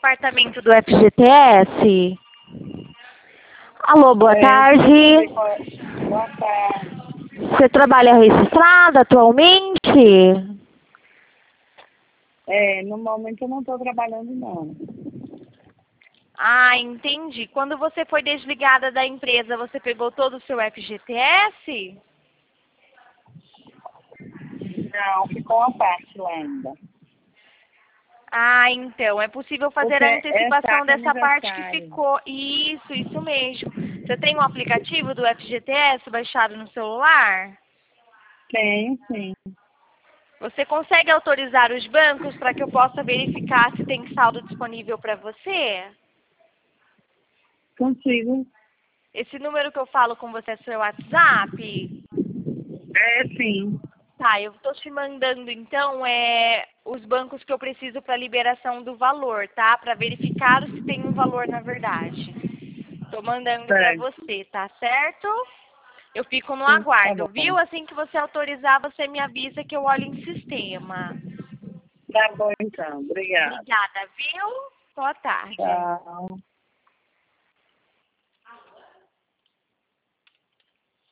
departamento do FGTS? Alô, boa tarde. Boa tarde. Você trabalha registrada atualmente? No momento eu não estou trabalhando, não. Ah, entendi. Quando você foi desligada da empresa, você pegou todo o seu FGTS? Não, ficou uma parte lá ainda. Ah, então, é possível fazer Porque a antecipação é dessa parte que aniversário. ficou. Isso mesmo. Você tem um aplicativo do FGTS baixado no celular? Tenho, sim. Você consegue autorizar os bancos para que eu possa verificar se tem saldo disponível para você? Consigo. Esse número que eu falo com você é seu WhatsApp? Sim. Tá, eu estou te mandando então os bancos que eu preciso para liberação do valor, tá? Para verificar se tem um valor na verdade. Estou mandando para Certo. você, tá certo? Eu fico no Sim, tá aguardo, bom. viu? Assim que você autorizar, você me avisa que eu olho em sistema. Tá bom, então. Obrigada. Obrigada, viu? Boa tarde. Tchau.